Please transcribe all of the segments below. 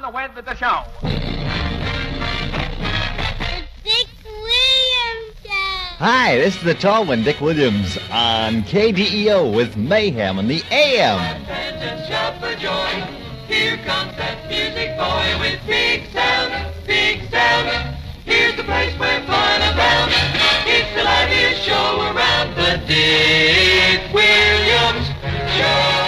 on with the show. The Dick Williams Show. Hi, this is the tall one, Dick Williams, on KDEO with Mayhem in the AM. And shout for joy. Here comes that music boy with big sound, big sound. Here's the place where fun abounds. It's the liveliest show around, the Dick Williams Show.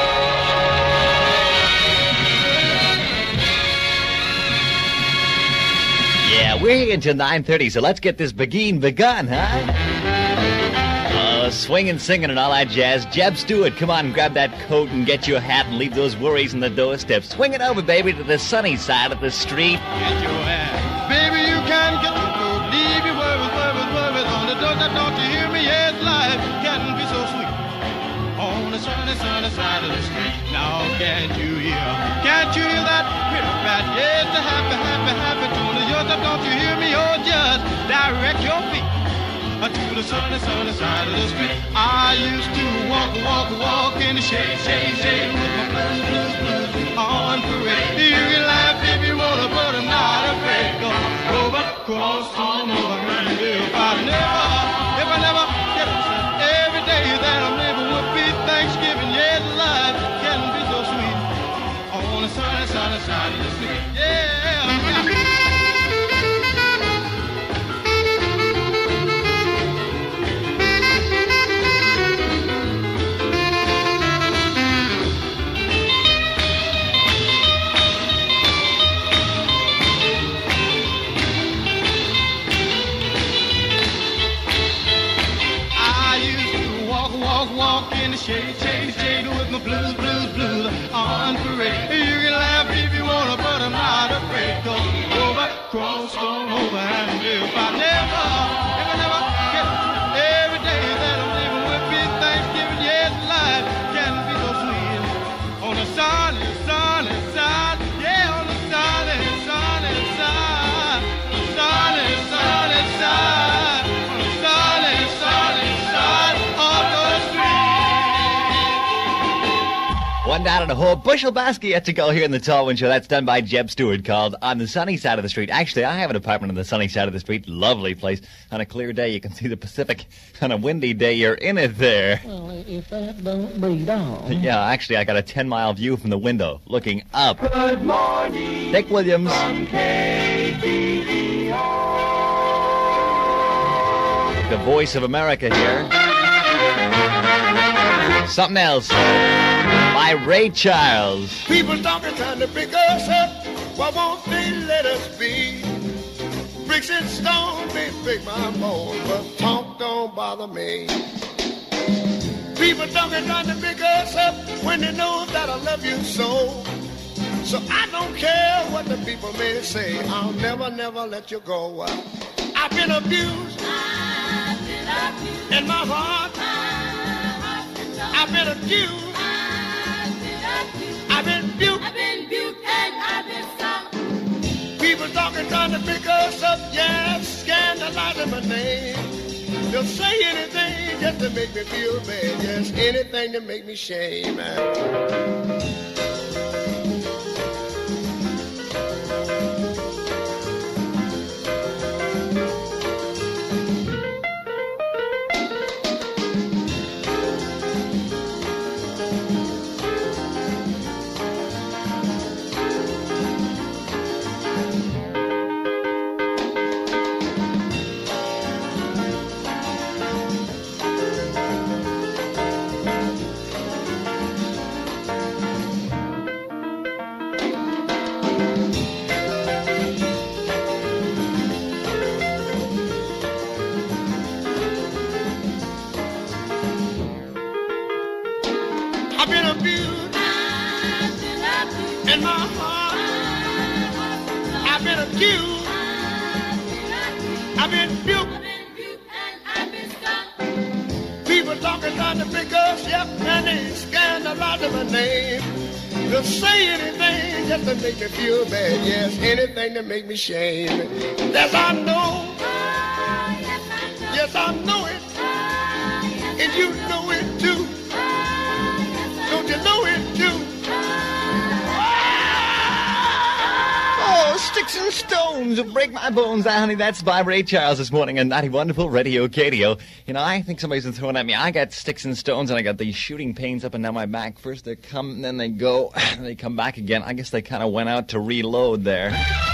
Yeah, we're here until 9:30, so let's get this begun, huh? Swinging, singing, and all that jazz. Jeb Stewart, come on, grab that coat and get your hat and leave those worries on the doorstep. Swing it over, baby, to the sunny side of the street. Get your hat. Baby, you can get your coat. Leave your worries on the doorstep. Don't you hear me? Yes, life can be so sweet. On the sunny side of the street. Now, can't you hear that pitter-pat? Yes, the happy tune of yours. Don't you hear me? Oh, just direct your feet to the sunny side of the street. I used to walk in the shade with my blues on parade. You can laugh if you wanna, but I'm not afraid. Go over, cross on over, and if I never get upset, every day that I'm living would be Thanksgiving. Yes, life can be so sweet on the sunny side of the street. Yeah. Walk in the shade with my blues on parade. You can laugh if you wanna, but I'm not afraid. Go over, cross on over, and if I never get every day that I'm living will be Thanksgiving. Yes, life can be so sweet on the sunny side. Yeah, on the sunny side. One down and a whole bushel basket yet to go here in the Tall One Show. That's done by Jeb Stewart, called On the Sunny Side of the Street. Actually, I have an apartment on the sunny side of the street. Lovely place. On a clear day, you can see the Pacific. On a windy day, you're in it there. Well, if that don't beat all. Yeah, actually, I got a 10-mile view from the window, looking up. Good morning. Dick Williams. From KDEO. The voice of America here. Something else. By Ray Charles. People talking, trying to pick us up. Why won't they let us be? Bricks and stone may break my bones, but talk don't bother me. People talking, trying to pick us up when they know that I love you so. So I don't care what the people may say. I'll never let you go. I've been abused. In my heart. I've been accused. I've been buked and I've been found. People talking, trying to pick us up, yes, scandalizing my name. They'll say anything just to make me feel bad, yes, anything to make me shame. I've been abused in my heart. I've been accused. I've been buked and I've been stung. People talking, trying to pick us up, and they scandalizing my name. They'll say anything just to make me feel bad, yes, anything to make me shame. Yes, I know. Yes, I know it. And you know it too. Don't you know it too? Sticks and stones will break my bones. Honey, that's by Ray Charles this morning on 90 Wonderful Radio KDO. You know, I think somebody's been throwing at me. I got sticks and stones, and I got these shooting pains up and down my back. First they come, then they go, and they come back again. I guess they kind of went out to reload there.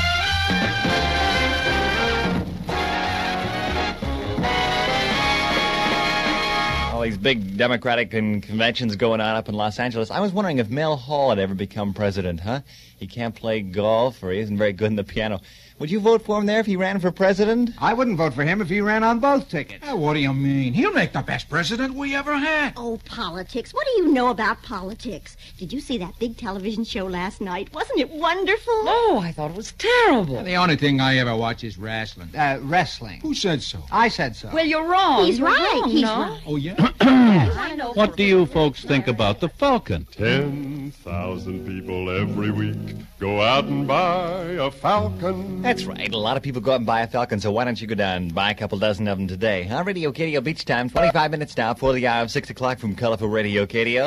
All these big Democratic conventions going on up in Los Angeles. I was wondering if Mel Hall had ever become president, huh? He can't play golf, or he isn't very good in the piano. Would you vote for him there if he ran for president? I wouldn't vote for him if he ran on both tickets. What do you mean? He'll make the best president we ever had. Oh, politics. What do you know about politics? Did you see that big television show last night? Wasn't it wonderful? Oh, I thought it was terrible. The only thing I ever watch is wrestling. Wrestling. Who said so? I said so. Well, you're wrong. He's You're right. wrong, He's no? right. Oh, yeah? I know. What do you folks think about the Falcon? 10,000 people every week go out and buy a Falcon. That's right. A lot of people go out and buy a Falcon, so why don't you go down and buy a couple dozen of them today? Huh? Radio KDO Beach Time, 25 minutes now for the hour of 6 o'clock from Colorful Radio KDO.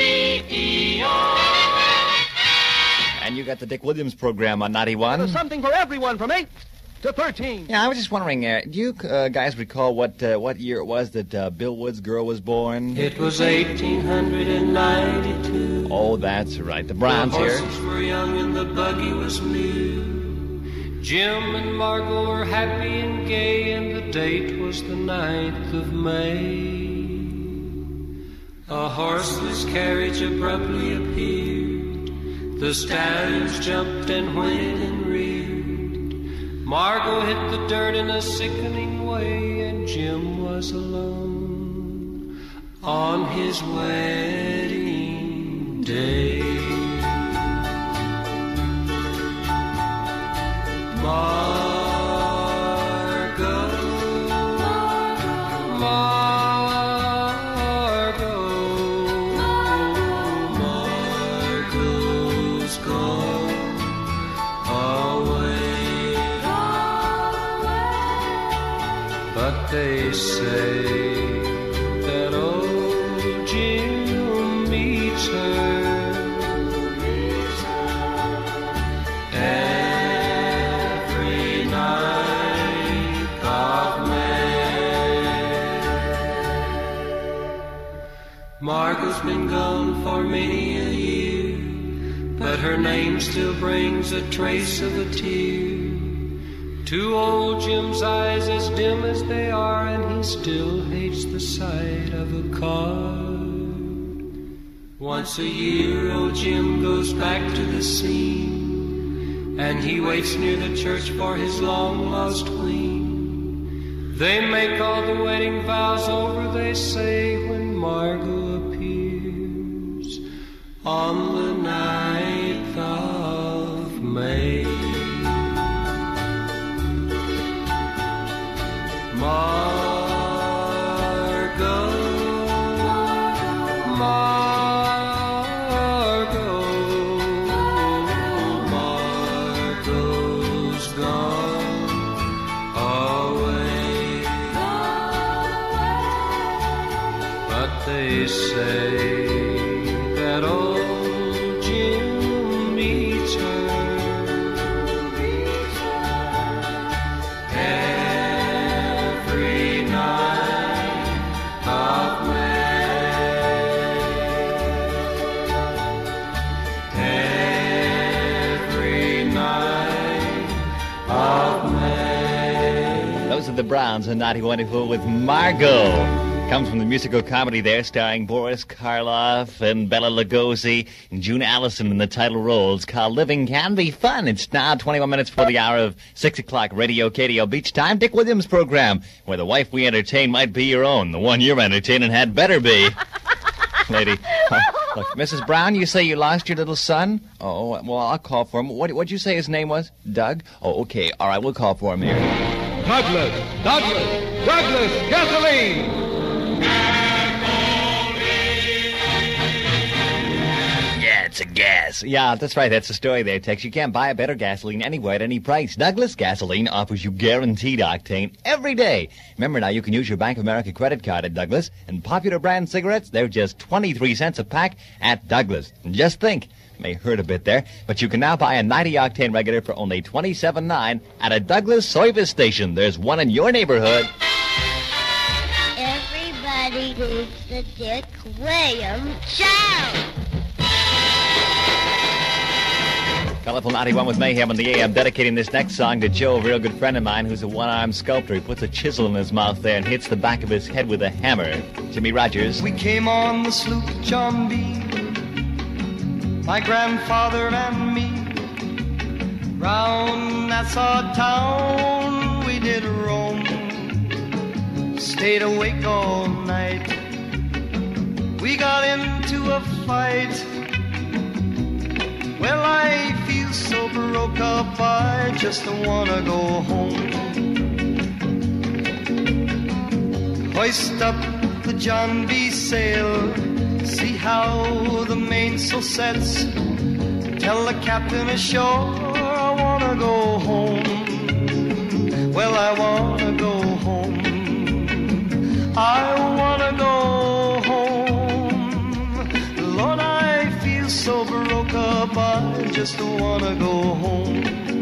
And you got the Dick Williams program on 91. There's something for everyone from 8 to 13. Yeah, I was just wondering, do you guys recall what year it was that Bill Wood's girl was born? It was 1892. Oh, that's right. The Browns The here. horses were young and the buggy was new. Jim and Margot were happy and gay, and the date was the 9th of May. A horseless carriage abruptly appeared. The stallions jumped and whinnied and reared. Margot hit the dirt in a sickening way, and Jim was alone on his wedding day. Margot's gone away. But they say that old Jim meets her every night of May. Margot's been gone for many a year, but her name still brings a trace of a tear to old Jim's eyes, as dim as they are, and he still hates the sight of a card. Once a year, old Jim goes back to the scene, and he waits near the church for his long-lost queen. They make all the wedding vows over, they say, when Margot appears on the 9th of May. Margot's gone away. But they say that old Jim meets her every night of May. Every night of May. Those are the Browns on 90 Wonderful with Margot. Comes from the musical comedy there, starring Boris Karloff and Bela Lugosi and June Allison in the title roles, called Living Can Be Fun. It's now 21 minutes before the hour of 6 o'clock, Radio KDO Beach Time, Dick Williams program, where the wife we entertain might be your own. The one you're entertaining had better be. Lady. Look, Mrs. Brown, you say you lost your little son? Oh, well, I'll call for him. What'd you say his name was? Doug? Oh, okay. All right, we'll call for him here. Douglas, gasoline! Yeah, it's a gas. Yeah, that's right. That's the story there, Tex. You can't buy a better gasoline anywhere at any price. Douglas Gasoline offers you guaranteed octane every day. Remember now, you can use your Bank of America credit card at Douglas. And popular brand cigarettes, they're just 23 cents a pack at Douglas. And just think, May hurt a bit there, but you can now buy a 90-octane regular for only $27.9 at a Douglas service station. There's one in your neighborhood. Everybody needs the Dick Williams Show. Colorful 91 with Mayhem on the AM, dedicating this next song to Joe, a real good friend of mine who's a one-armed sculptor. He puts a chisel in his mouth there and hits the back of his head with a hammer. Jimmy Rogers. We came on the sloop John B., my grandfather and me. Round Nassau town we did roam, stayed awake all night. We got into a fight. Well, I feel so broke up, I just wanna go home. Hoist up the John B. sail, see how the mainsail sets. Tell the captain ashore I wanna go home. Well, I wanna go home. I wanna go home. Lord, I feel so broke up, I just wanna go home.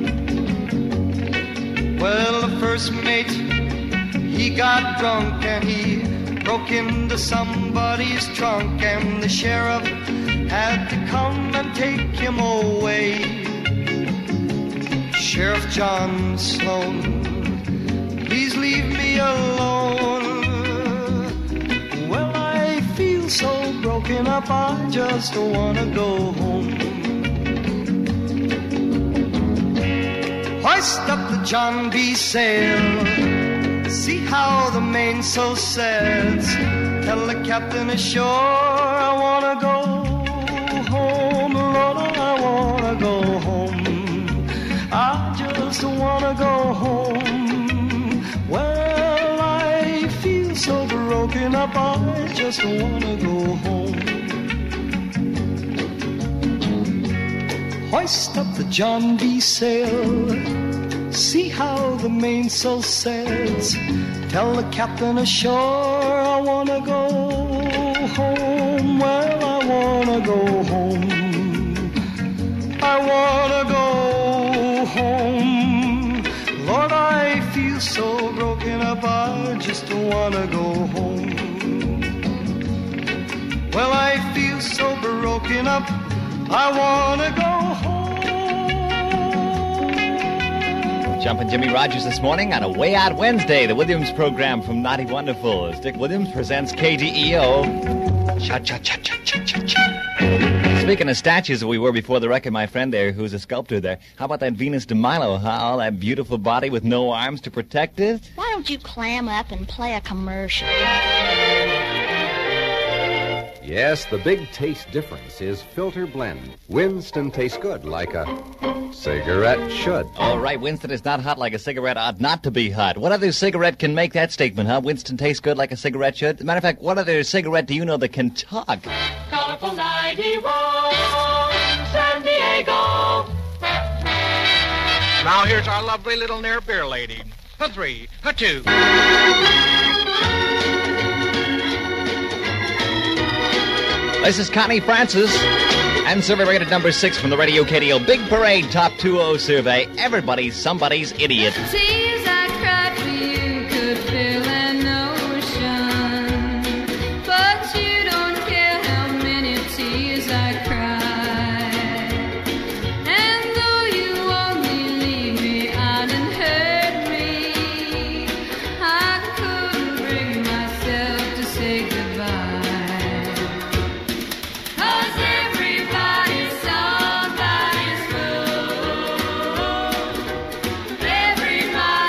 Well, the first mate, he got drunk and he broke into somebody's trunk, and the sheriff had to come and take him away. Sheriff John Sloan, please leave me alone. Well, I feel so broken up, I just wanna go home. Hoist up the John B. sail, see how the mainsail sets. Tell the captain ashore I wanna go home. Lord, I wanna go home. I just wanna go home. Well, I feel so broken up, I just wanna go home. Hoist up the John B. sail, see how the mainsail sets. Tell the captain ashore I wanna go home. Well, I wanna go home. I wanna go home. Lord, I feel so broken up, I just wanna go home. Well, I feel so broken up, I wanna go home. Jumping Jimmy Rogers this morning on a Way Out Wednesday, the Williams program from Naughty Wonderful. As Dick Williams presents KDEO. Cha-cha-cha-cha-cha-cha-cha. Speaking of statues, we were before the record, my friend there, who's a sculptor there. How about that Venus de Milo, huh? All that beautiful body with no arms to protect it? Why don't you clam up and play a commercial? Yes, the big taste difference is Filter Blend. Winston tastes good like a cigarette should. All right, Winston is not hot like a cigarette ought not to be hot. What other cigarette can make that statement, huh? Winston tastes good like a cigarette should? As a matter of fact, what other cigarette do you know that can talk? Colorful 91, San Diego. Now here's our lovely little near beer lady. A 3, a 2. This is Connie Francis, and survey rated number 6 from the Radio KDO Big Parade Top 20 survey. Everybody's somebody's idiot. Tears I cried for you could fill an ocean, but you don't care how many tears I cried. And though you only leave me out and hurt me, I couldn't bring myself to say goodbye. Everybody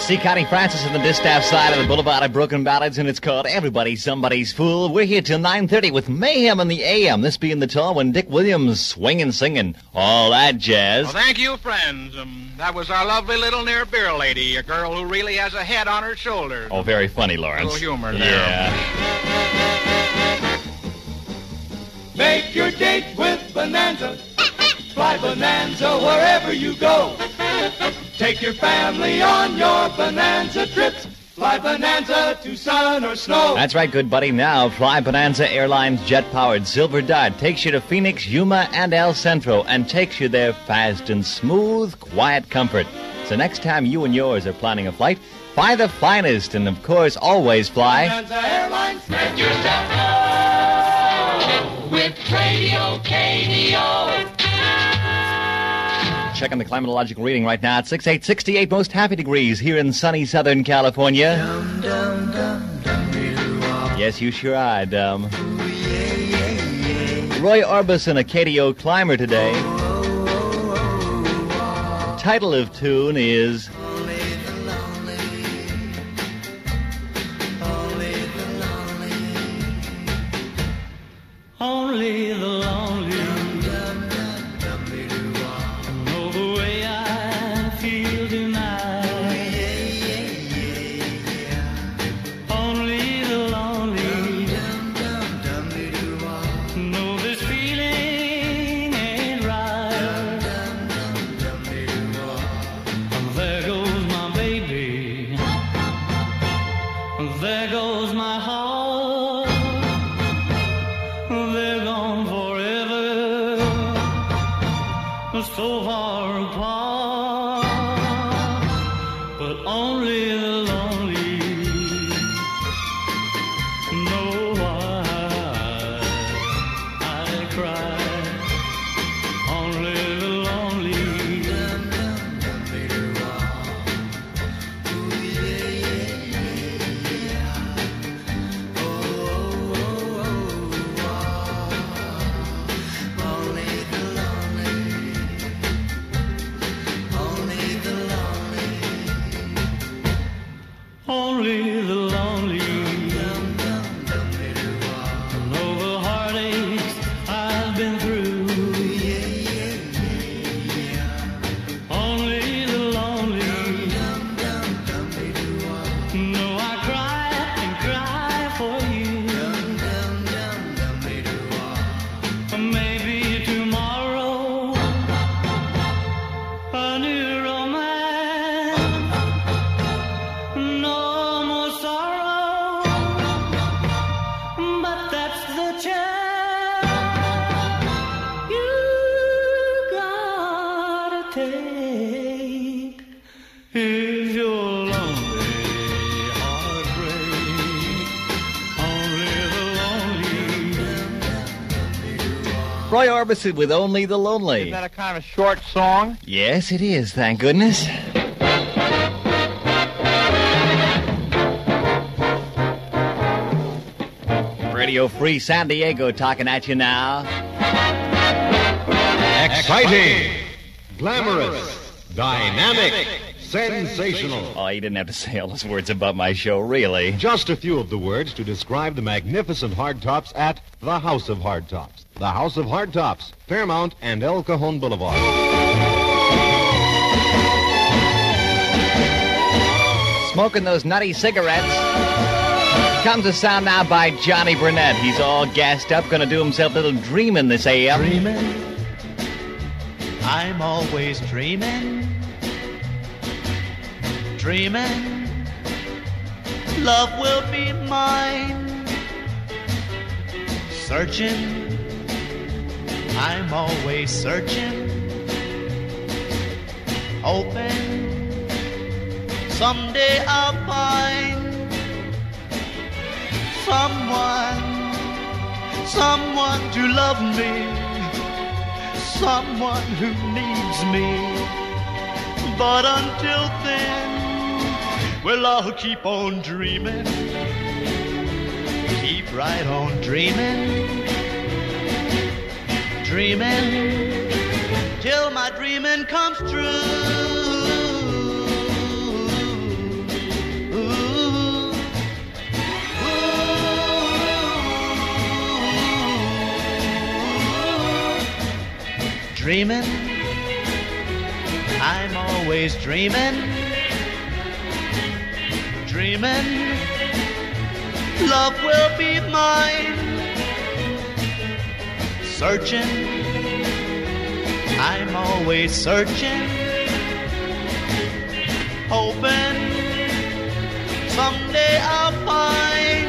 C. Connie Francis on the distaff side of the Boulevard of Broken Ballads, and it's called Everybody's Somebody's Fool. We're here till 9:30 with Mayhem in the AM. This being the tall when Dick Williams swinging, singing, all that jazz. Well, thank you, friends. That was our lovely little near beer lady, a girl who really has a head on her shoulders. Oh, very funny, Lawrence. Little humor there. Yeah. Make your date with Bonanza. Fly Bonanza wherever you go. Take your family on your Bonanza trips. Fly Bonanza to sun or snow. That's right, good buddy. Now, Fly Bonanza Airlines jet-powered Silver Dart takes you to Phoenix, Yuma, and El Centro and takes you there fast and smooth, quiet comfort. So next time you and yours are planning a flight, fly the finest and, of course, always fly Bonanza Airlines. Make yourself know with Radio KDO. Checking the climatological reading right now at 68, most happy degrees here in sunny Southern California. Yes, you sure are, Dum. Roy Orbison, a KDO climber today. Title of tune is Only the lonely. So far apart, but only the lonely know why I cry. Only the lonely. Only the lonely know the heartaches I've been through. Only the lonely know I cry and cry for you. Maybe tomorrow a new romance. No more sorrow, but that's the chance you gotta take if you're lonely, heartbreak. Only the lonely. Roy Orbison with Only the Lonely. Isn't that a kind of short song? Yes, it is, thank goodness. Radio Free San Diego talking at you now. Exciting, glamorous, dynamic, sensational. Oh, you didn't have to say all those words about my show, really. Just a few of the words to describe the magnificent hardtops at the House of Hardtops. The House of Hardtops, Fairmount and El Cajon Boulevard. Smoking those nutty cigarettes. Comes a sound now by Johnny Burnett. He's all gassed up, gonna do himself a little dreaming this AM. Dreaming, I'm always dreaming. Dreaming, love will be mine. Searching, I'm always searching. Hoping, someday I'll find someone to love me, someone who needs me. But until then, well, I'll keep on dreaming, keep right on dreaming, dreaming, till my dreaming comes true. dreaming. I'm always dreaming. Dreaming. Love will be mine. Searching. I'm always searching. Hoping someday I'll find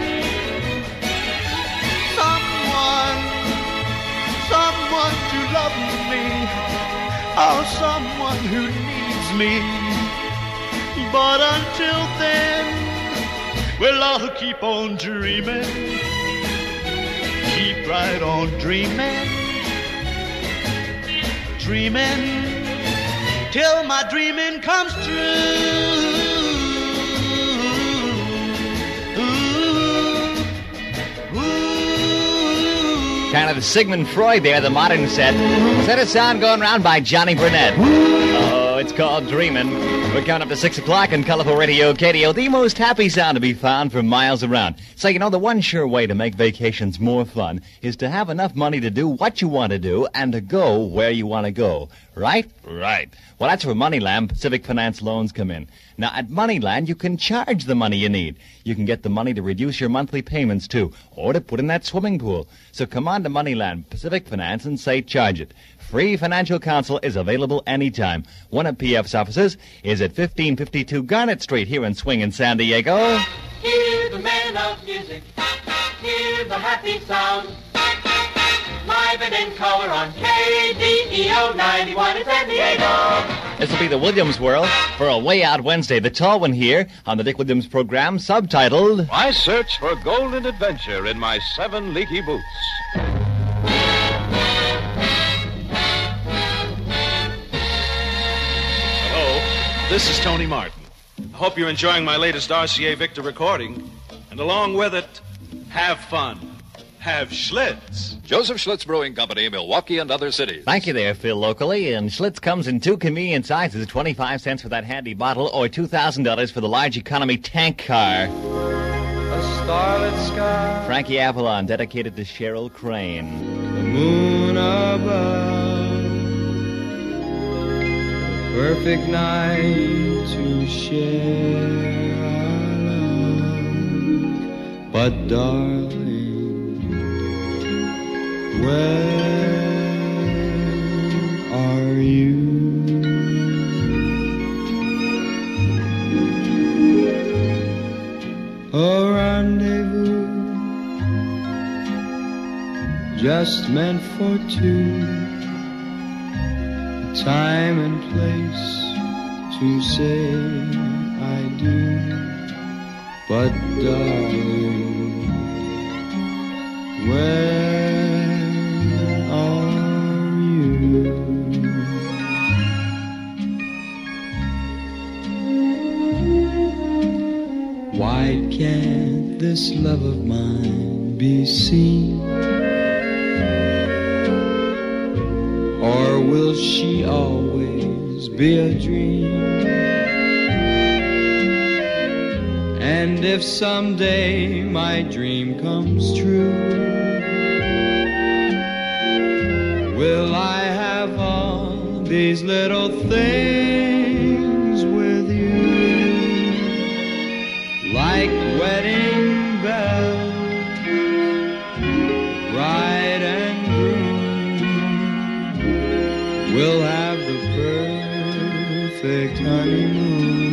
someone to love me, or someone who needs me. But until then, well, I'll keep on dreaming, keep right on dreaming, dreaming, till my dreaming comes true. Kind of the Sigmund Freud there, the modern set. Was that a sound going around by Johnny Burnett? Oh, it's called Dreamin'. We're coming up to 6 o'clock in Colorful Radio KDO, the most happy sound to be found for miles around. So, you know, the one sure way to make vacations more fun is to have enough money to do what you want to do and to go where you want to go. Right? Right. Well, that's where Moneyland Pacific Finance loans come in. Now, at Moneyland, you can charge the money you need. You can get the money to reduce your monthly payments, too, or to put in that swimming pool. So come on to Moneyland Pacific Finance and say charge it. Free financial counsel is available anytime. One of PF's offices is at 1552 Garnet Street here in Swing in San Diego. Hear the man of music, hear the happy sound. Live and in color on KDEO 91 in San Diego. This will be the Williams World for a Way Out Wednesday. The tall one here on the Dick Williams program, subtitled I Search for Golden Adventure in My 7 Leaky Boots. Hello, this is Tony Martin. I hope you're enjoying my latest RCA Victor recording. And along with it, have fun. Have Schlitz. Joseph Schlitz Brewing Company, Milwaukee and other cities. Thank you there, Phil, locally. And Schlitz comes in two convenient sizes, 25 cents for that handy bottle or $2,000 for the large economy tank car. A starlit sky. Frankie Avalon, dedicated to Cheryl Crane. The moon above. A perfect night to share our love. But darling, where are you? A rendezvous just meant for two. Time and place to say I do. But darling, where are you? Why can't this love of mine be seen? Or will she always be a dream? And if someday my dream comes true, will I have all these little things with you? Like wedding bells, bride and groom, we'll have the perfect honeymoon.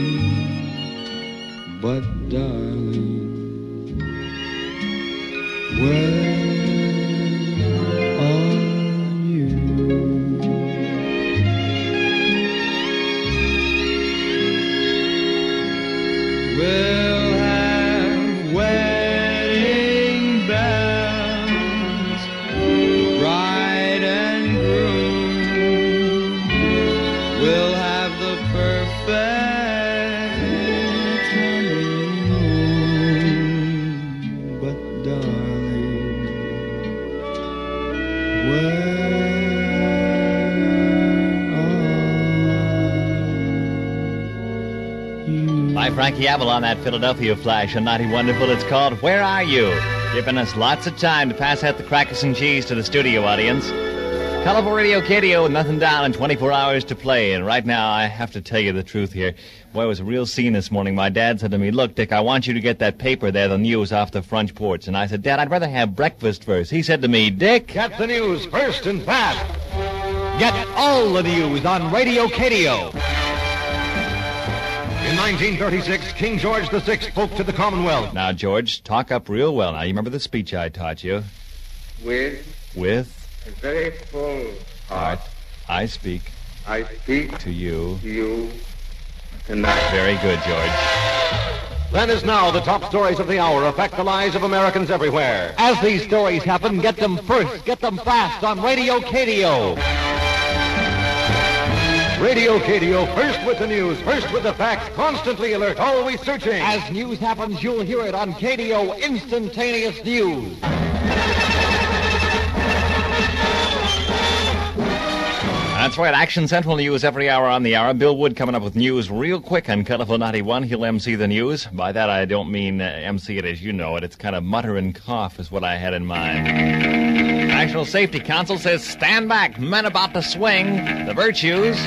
But darling, where are you? We'll have wedding bells, bride and groom. We'll have the perfect honeymoon. But darling, where By Frankie Avalon, that Philadelphia Flash on 90 Wonderful. It's called Where Are You? Giving us lots of time to pass out the crackers and cheese to the studio audience. Colorful Radio KDO, nothing down and 24 hours to play. And right now, I have to tell you the truth here. Boy, it was a real scene this morning. My dad said to me, "Look, Dick, I want you to get that paper there, the news, off the front porch." And I said, "Dad, I'd rather have breakfast first." He said to me, "Dick, get the news first and fast. Get all the news on Radio KDO." In 1936, King George VI spoke to the Commonwealth. Now, George, talk up real well. Now, you remember the speech I taught you? With a very full heart, I speak to you tonight. Very good, George. Then as now, the top stories of the hour affect the lives of Americans everywhere. As these stories happen, get them first, get them fast on Radio KDO. Radio KDO, first with the news, first with the facts, constantly alert, always searching. As news happens, you'll hear it on KDO Instantaneous News. That's right, Action Central News every hour on the hour. Bill Wood coming up with news real quick on Colorful 91. He'll MC the news. By that, I don't mean MC it as you know it. It's kind of mutter and cough is what I had in mind. National Safety Council says, stand back, men about to swing. The virtues,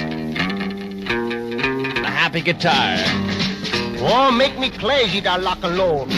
the happy guitar. Oh, make me crazy, that lock and load.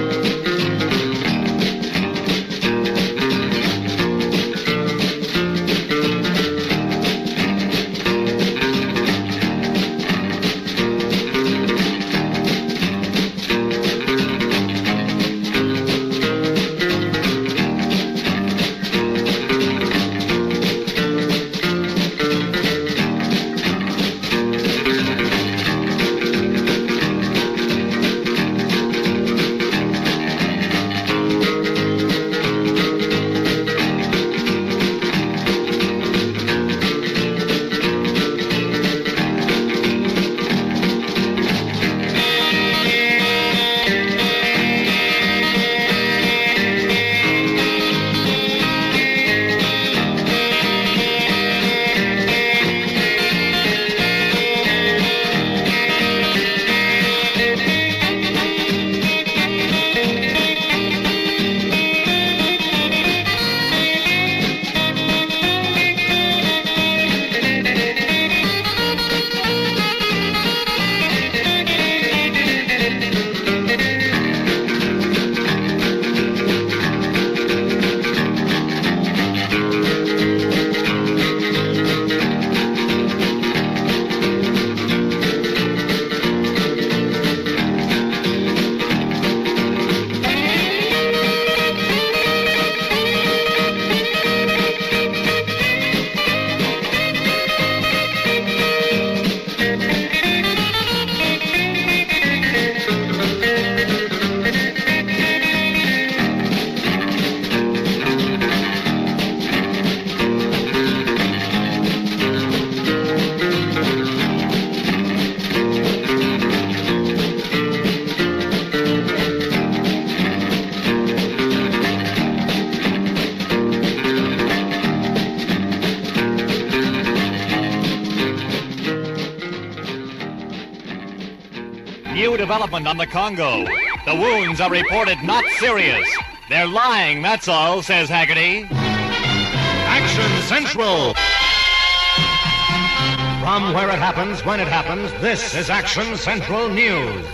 New development on the Congo. The wounds are reported not serious. They're lying, that's all, says Haggerty. Action Central. From where it happens, when it happens, this is Action Central News.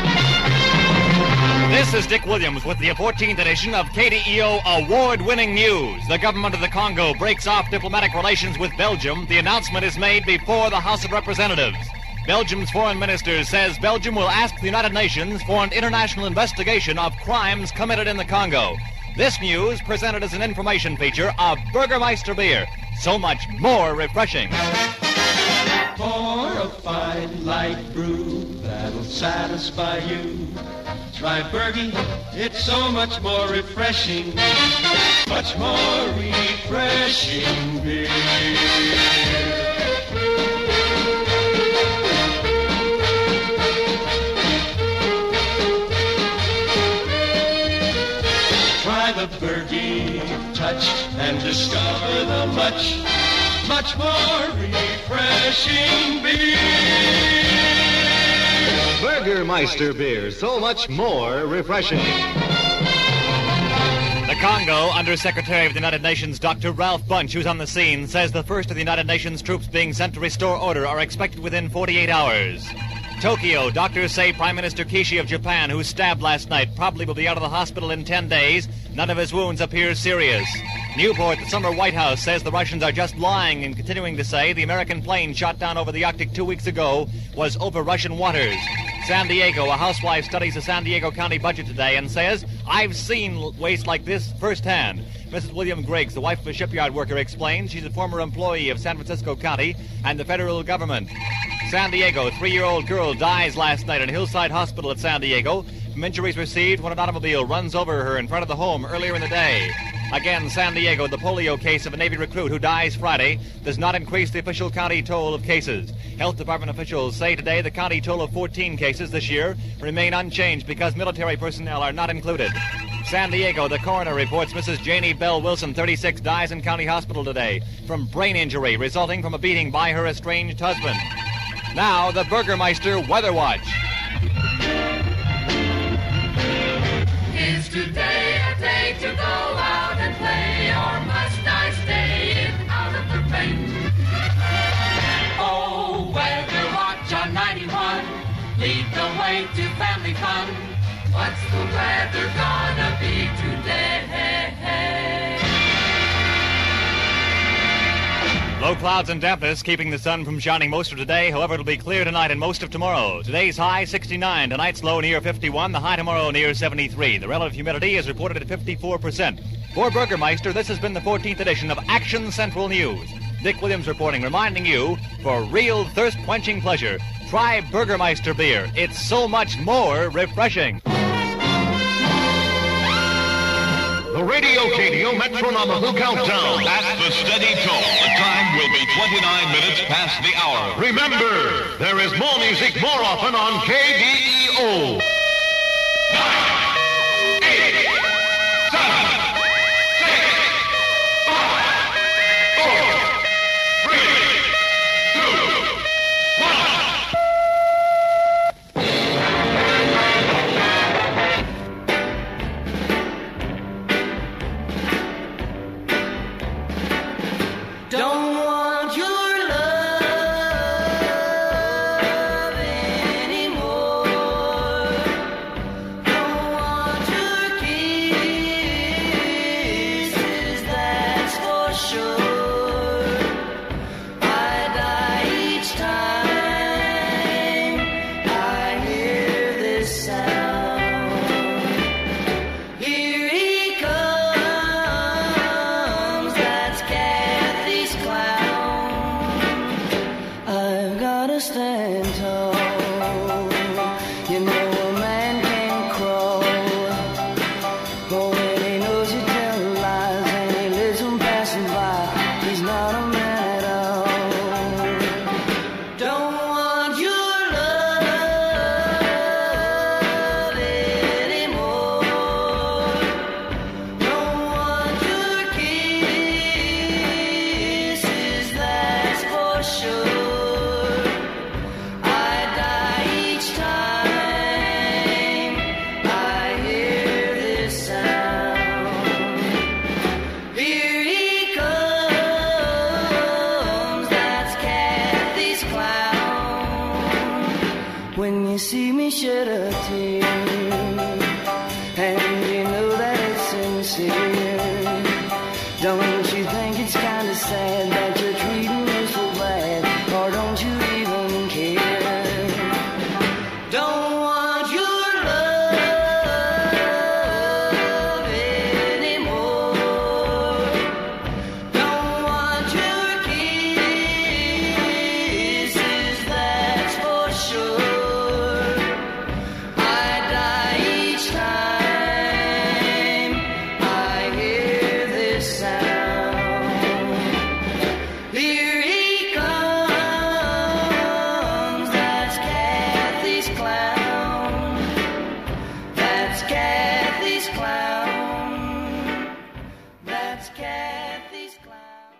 This is Dick Williams with the 14th edition of KDEO award-winning news. The government of the Congo breaks off diplomatic relations with Belgium. The announcement is made before the House of Representatives. Belgium's foreign minister says Belgium will ask the United Nations for an international investigation of crimes committed in the Congo. This news presented as an information feature of Burgermeister beer. So much more refreshing. For a fine light brew that'll satisfy you, try Bergie, it's so much more refreshing. Much more refreshing beer. The Bergie touch and discover the much, much more refreshing beer. Burgermeister beer, so much more refreshing. The Congo, Undersecretary of the United Nations Dr. Ralph Bunche, who's on the scene, says the first of the United Nations troops being sent to restore order are expected within 48 hours. Tokyo, doctors say Prime Minister Kishi of Japan, who was stabbed last night, probably will be out of the hospital in 10 days. None of his wounds appear serious. Newport, the summer White House, says the Russians are just lying and continuing to say the American plane shot down over the Arctic 2 weeks ago was over Russian waters. San Diego, a housewife studies the San Diego County budget today and says, I've seen waste like this firsthand. Mrs. William Griggs, the wife of a shipyard worker, explains she's a former employee of San Francisco County and the federal government. San Diego, a 3-year-old girl dies last night in Hillside Hospital at San Diego from injuries received when an automobile runs over her in front of the home earlier in the day. Again, San Diego, the polio case of a Navy recruit who dies Friday does not increase the official county toll of cases. Health Department officials say today the county toll of 14 cases this year remain unchanged because military personnel are not included. San Diego, the coroner reports Mrs. Janie Bell Wilson, 36, dies in county hospital today from brain injury resulting from a beating by her estranged husband. Now, the Burgermeister Weather Watch. Is today a day to go out and play, or must I stay in out of the rain? Oh, Weather Watch on 91, lead the way to family fun. What's the weather gonna be today? Low clouds and dampness keeping the sun from shining most of today. However, it'll be clear tonight and most of tomorrow. Today's high 69, tonight's low near 51, the high tomorrow near 73. The relative humidity is reported at 54%. For Burgermeister, this has been the 14th edition of Action Central News. Dick Williams reporting, reminding you, for real thirst-quenching pleasure, try Burgermeister beer. It's so much more refreshing. The Radio KDO Metronomical Countdown. At the steady tone, the time will be 29 minutes past the hour. Remember, there is more music more often on KDEO. 9, 8, 7, 6, 5, 4, 3, 2, 1. Don't want your love anymore. Don't want your kisses, that's for sure. I die each time I hear this sound. Here he comes, that's Kathy's clown. I've gotta stand tall. You know a man can crawl. But when he knows you tell lies and he lives on passing by, he's not a man at all. Don't want your love anymore. Don't want your kisses, that's for sure. I die each time I hear this sound. Here he comes, that's Kathy's clown. When you see me shed a tear, and you know that it's sincere, don't you think it's kind of sad that you're treating me so bad, or don't you even care? Don't want your love anymore. Don't want your kisses, that's for sure. I die each time I hear this sound. Here he comes, that's Kathy's clown. That's Kathy's clown. That's Kathy's